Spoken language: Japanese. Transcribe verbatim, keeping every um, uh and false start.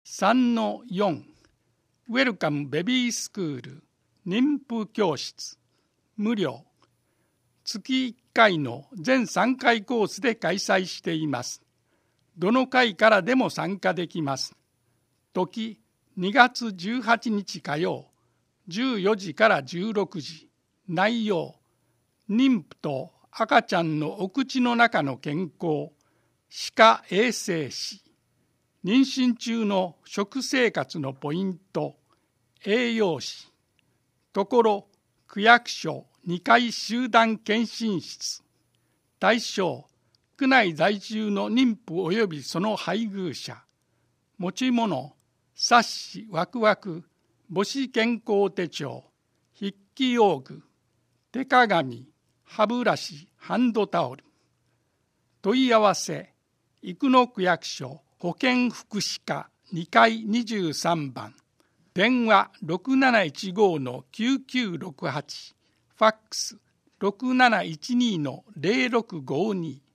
さんのよん ウェルカムベビースクール妊婦教室無料月いっかいの全さんかいコースで開催しています。どの回からでも参加できます。時にがつじゅうはちにち火曜じゅうよじからじゅうろくじ。内容妊婦と赤ちゃんのお口の中の健康、歯科衛生士、妊娠中の食生活のポイント、栄養士、ところ区役所にかい集団検診室、対象区内在住の妊婦及びその配偶者、持ち物、冊子、ワクワク、母子健康手帳、筆記用具、手鏡、歯ブラシ、ハンドタオル。問い合わせ、生野区役所保健福祉課にかいにじゅうさんばん、電話 ろくなないちご のきゅうきゅうろくはち、ファックス ろくなないちに のゼロろくごに。